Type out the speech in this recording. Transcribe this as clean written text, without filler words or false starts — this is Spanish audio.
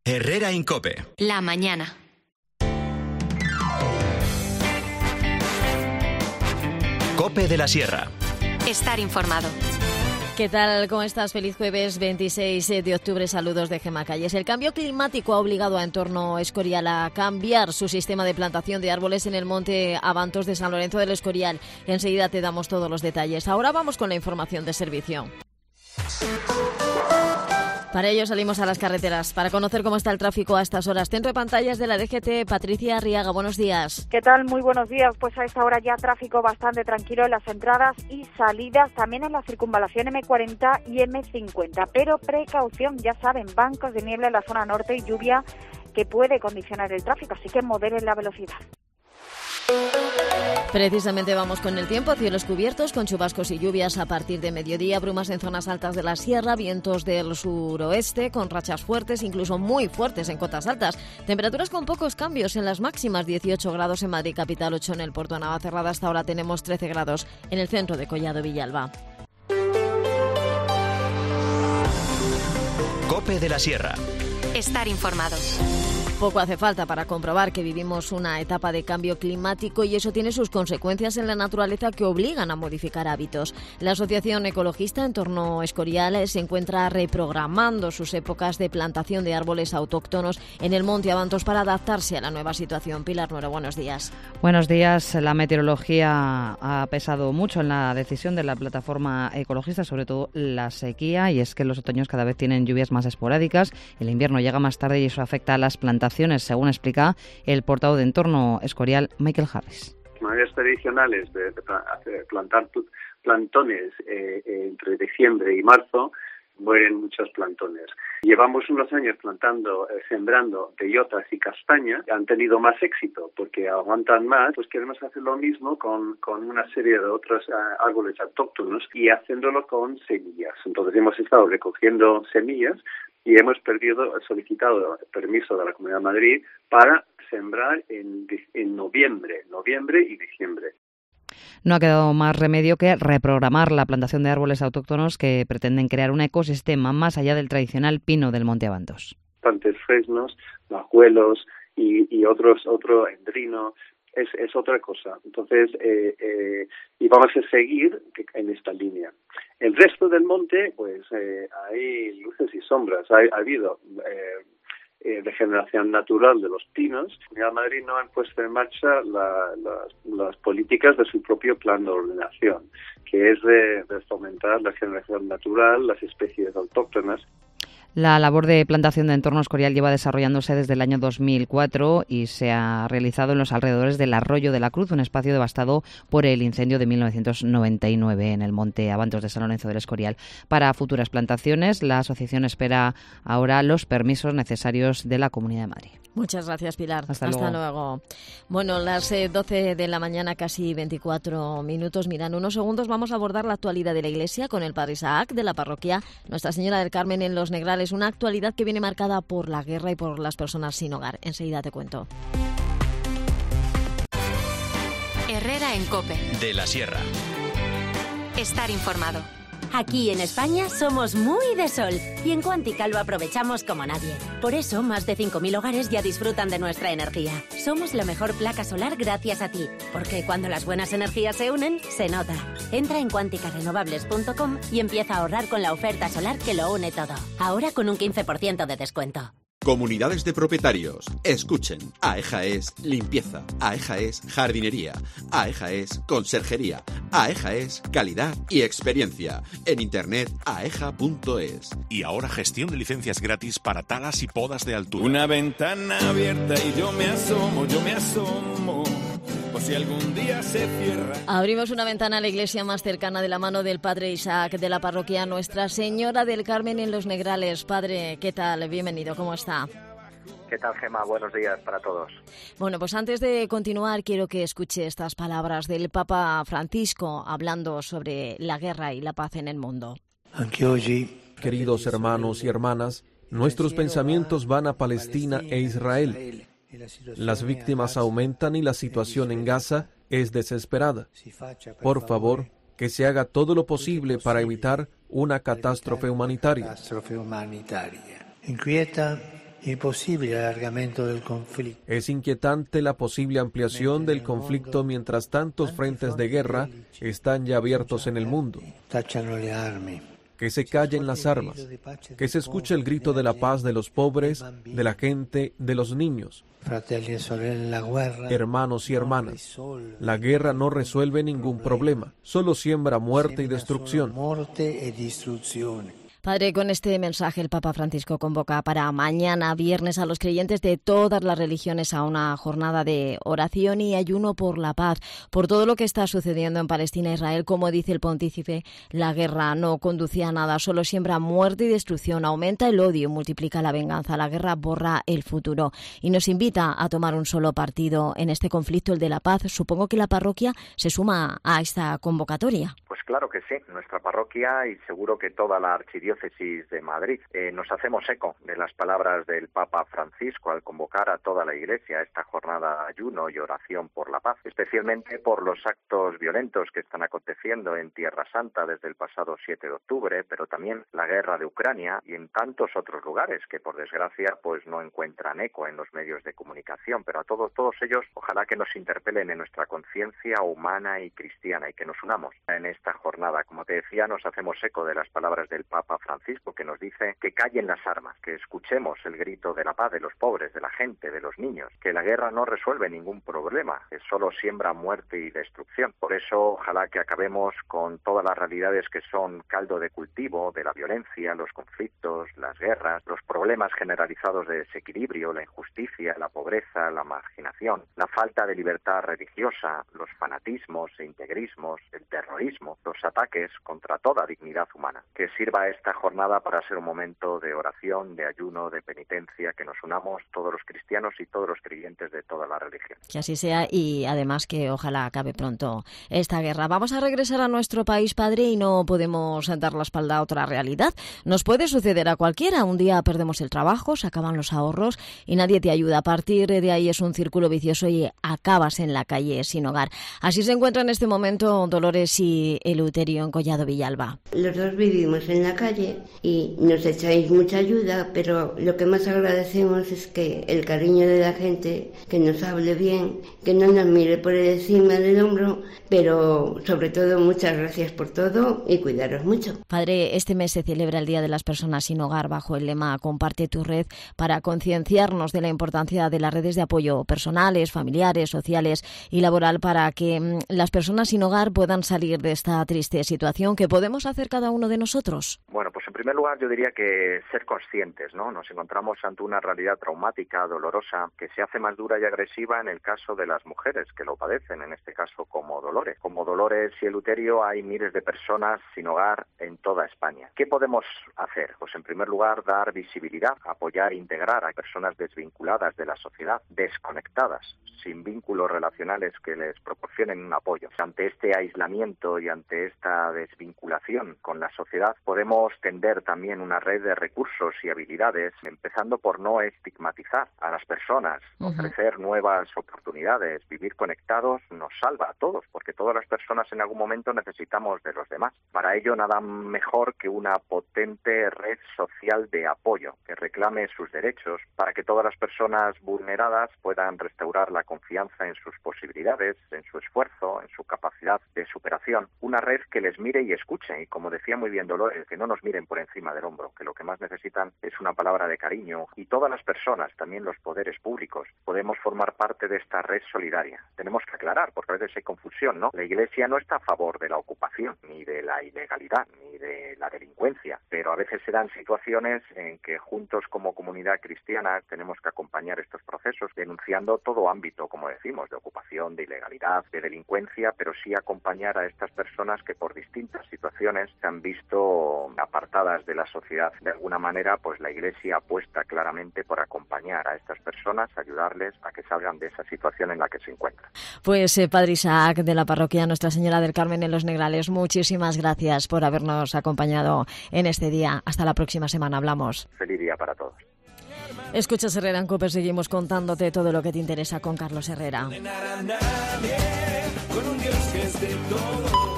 Herrera en COPE. La mañana. COPE de la Sierra. Estar informado. ¿Qué tal? ¿Cómo estás? Feliz jueves 26 de octubre. Saludos de Gemma Calles. El cambio climático ha obligado a Entorno Escorial a cambiar su sistema de plantación de árboles en el monte Abantos de San Lorenzo del Escorial. Enseguida te damos todos los detalles. Ahora vamos con la información de servicio. Para ello salimos a las carreteras para conocer cómo está el tráfico a estas horas. Centro de pantallas de la DGT, Patricia Arriaga, buenos días. ¿Qué tal? Muy buenos días. Pues a esta hora ya tráfico bastante tranquilo en las entradas y salidas, también en la circunvalación M40 y M50. Pero precaución, ya saben, bancos de niebla en la zona norte y lluvia que puede condicionar el tráfico, así que moderen la velocidad. Precisamente vamos con el tiempo, cielos cubiertos con chubascos y lluvias a partir de mediodía, brumas en zonas altas de la sierra, vientos del suroeste con rachas fuertes, incluso muy fuertes en cotas altas. Temperaturas con pocos cambios en las máximas, 18 grados en Madrid capital, 8 en el Puerto de Navacerrada, hasta ahora tenemos 13 grados en el centro de Collado Villalba. COPE de la Sierra. Estar informado. Poco hace falta para comprobar que vivimos una etapa de cambio climático y eso tiene sus consecuencias en la naturaleza que obligan a modificar hábitos. La Asociación Ecologista Entorno Escorial se encuentra reprogramando sus épocas de plantación de árboles autóctonos en el Monte Abantos para adaptarse a la nueva situación. Pilar Nuero, buenos días. Buenos días. La meteorología ha pesado mucho en la decisión de la plataforma ecologista, sobre todo la sequía, y es que los otoños cada vez tienen lluvias más esporádicas, el invierno llega más tarde y eso afecta a las plantaciones, según explica el portavoz de Entorno Escorial, Michael Harris. Maneras tradicionales de plantar plantones entre diciembre y marzo, mueren muchos plantones. Llevamos unos años sembrando bellotas y castañas, han tenido más éxito porque aguantan más. Pues queremos hacer lo mismo con una serie de otros árboles autóctonos y haciéndolo con semillas. Entonces hemos estado recogiendo semillas y hemos solicitado permiso de la Comunidad de Madrid para sembrar en noviembre y diciembre. No ha quedado más remedio que reprogramar la plantación de árboles autóctonos que pretenden crear un ecosistema más allá del tradicional pino del Monte Abantos. Tantos fresnos, majuelos y otro endrino. Es otra cosa. Entonces, y vamos a seguir en esta línea. El resto del monte, pues hay luces y sombras. Ha habido regeneración natural de los pinos. La Comunidad de Madrid no han puesto en marcha las políticas de su propio plan de ordenación, que es de fomentar la regeneración natural, las especies autóctonas. La labor de plantación de Entorno Escorial lleva desarrollándose desde el año 2004 y se ha realizado en los alrededores del Arroyo de la Cruz, un espacio devastado por el incendio de 1999 en el Monte Abantos de San Lorenzo del Escorial. Para futuras plantaciones, la asociación espera ahora los permisos necesarios de la Comunidad de Madrid. Muchas gracias, Pilar. Hasta luego. Bueno, las 12 de la mañana, casi 24 minutos. Mira, en unos segundos vamos a abordar la actualidad de la Iglesia con el Padre Isaac de la parroquia Nuestra Señora del Carmen en Los Negrales. Una actualidad que viene marcada por la guerra y por las personas sin hogar. Enseguida te cuento. Herrera en COPE. De la Sierra. Estar informado. Aquí en España somos muy de sol y en Quantica lo aprovechamos como nadie. Por eso, más de 5.000 hogares ya disfrutan de nuestra energía. Somos la mejor placa solar gracias a ti, porque cuando las buenas energías se unen, se nota. Entra en quanticarenovables.com y empieza a ahorrar con la oferta solar que lo une todo. Ahora con un 15% de descuento. Comunidades de propietarios. Escuchen. AEJA es limpieza. AEJA es jardinería. AEJA es conserjería. AEJA es calidad y experiencia. En internet aeja.es. Y ahora gestión de licencias gratis para talas y podas de altura. Una ventana abierta y yo me asomo. Por si algún día se cierra. Abrimos una ventana a la iglesia más cercana de la mano del Padre Isaac de la parroquia Nuestra Señora del Carmen en Los Negrales. Padre, ¿qué tal? Bienvenido, ¿cómo está? ¿Qué tal, Gemma? Buenos días para todos. Bueno, pues antes de continuar, quiero que escuche estas palabras del Papa Francisco hablando sobre la guerra y la paz en el mundo. Queridos hermanos y hermanas, nuestros pensamientos van a Palestina e Israel. Las víctimas aumentan y la situación en Gaza es desesperada. Por favor, que se haga todo lo posible para evitar una catástrofe humanitaria. Es inquietante la posible ampliación del conflicto mientras tantos frentes de guerra están ya abiertos en el mundo. Que se callen las armas, que se escuche el grito de la paz de los pobres, de la gente, de los niños. Hermanos y hermanas, la guerra no resuelve ningún problema, solo siembra muerte y destrucción. Padre, con este mensaje el Papa Francisco convoca para mañana viernes a los creyentes de todas las religiones a una jornada de oración y ayuno por la paz, por todo lo que está sucediendo en Palestina e Israel. Como dice el pontífice, la guerra no conduce a nada, solo siembra muerte y destrucción, aumenta el odio, multiplica la venganza, la guerra borra el futuro y nos invita a tomar un solo partido en este conflicto, el de la paz. Supongo que la parroquia se suma a esta convocatoria. Pues claro que sí, nuestra parroquia y seguro que toda la archidiócesis de Madrid nos hacemos eco de las palabras del Papa Francisco al convocar a toda la Iglesia a esta jornada de ayuno y oración por la paz, especialmente por los actos violentos que están aconteciendo en Tierra Santa desde el pasado 7 de octubre, pero también la guerra de Ucrania y en tantos otros lugares que por desgracia pues no encuentran eco en los medios de comunicación, pero a todos ellos ojalá que nos interpelen en nuestra conciencia humana y cristiana y que nos unamos en esta jornada. Como te decía, nos hacemos eco de las palabras del Papa Francisco, que nos dice que callen las armas, que escuchemos el grito de la paz de los pobres, de la gente, de los niños, que la guerra no resuelve ningún problema, que solo siembra muerte y destrucción. Por eso, ojalá que acabemos con todas las realidades que son caldo de cultivo de la violencia, los conflictos, las guerras, los problemas generalizados de desequilibrio, la injusticia, la pobreza, la marginación, la falta de libertad religiosa, los fanatismos e integrismos, el terrorismo, los ataques contra toda dignidad humana. Que sirva esta jornada para ser un momento de oración, de ayuno, de penitencia, que nos unamos todos los cristianos y todos los creyentes de toda la religión. Que así sea y además que ojalá acabe pronto esta guerra. Vamos a regresar a nuestro país, padre, y no podemos dar la espalda a otra realidad. Nos puede suceder a cualquiera. Un día perdemos el trabajo, se acaban los ahorros y nadie te ayuda. A partir de ahí es un círculo vicioso y acabas en la calle sin hogar. Así se encuentra en este momento Dolores y Eleuterio en Collado Villalba. Los dos vivimos en la calle y nos echáis mucha ayuda, pero lo que más agradecemos es que el cariño de la gente, que nos hable bien, que no nos mire por encima del hombro, pero sobre todo muchas gracias por todo y cuidaros mucho. Padre, este mes se celebra el Día de las Personas sin Hogar bajo el lema Comparte tu red, para concienciarnos de la importancia de las redes de apoyo personales, familiares, sociales y laboral para que las personas sin hogar puedan salir de esta triste situación. ¿Qué podemos hacer cada uno de nosotros? Bueno, pues en primer lugar yo diría que ser conscientes, ¿no? Nos encontramos ante una realidad traumática, dolorosa, que se hace más dura y agresiva en el caso de las mujeres que lo padecen, en este caso como Dolores. Como Dolores y Eleuterio hay miles de personas sin hogar en toda España. ¿Qué podemos hacer? Pues en primer lugar dar visibilidad, apoyar e integrar a personas desvinculadas de la sociedad, desconectadas, sin vínculos relacionales que les proporcionen un apoyo. Ante este aislamiento y ante esta desvinculación con la sociedad podemos tender también una red de recursos y habilidades, empezando por no estigmatizar a las personas, ofrecer nuevas oportunidades. Vivir conectados nos salva a todos, porque todas las personas en algún momento necesitamos de los demás. Para ello nada mejor que una potente red social de apoyo que reclame sus derechos para que todas las personas vulneradas puedan restaurar la confianza en sus posibilidades, en su esfuerzo, en su capacidad de superación. Una red que les mire y escuche, y como decía muy bien Dolores, que no nos miren por encima del hombro, que lo que más necesitan es una palabra de cariño. Y todas las personas, también los poderes públicos, podemos formar parte de esta red solidaria. Tenemos que aclarar, porque a veces hay confusión, ¿no? La Iglesia no está a favor de la ocupación, ni de la ilegalidad, ni de la delincuencia, pero a veces se dan situaciones en que juntos como comunidad cristiana tenemos que acompañar estos procesos, denunciando todo ámbito, como decimos, de ocupación, de ilegalidad, de delincuencia, pero sí acompañar a estas personas que por distintas situaciones se han visto apartadas de la sociedad. De alguna manera, pues la Iglesia apuesta claramente por acompañar a estas personas, ayudarles a que salgan de esa situación en la que se encuentran. Pues Padre Isaac, de la parroquia Nuestra Señora del Carmen en Los Negrales, muchísimas gracias por habernos acompañado en este día. Hasta la próxima semana, hablamos. Feliz día para todos. Escuchas Herrera en COPE, seguimos contándote todo lo que te interesa con Carlos Herrera. Con un Dios que es de todo.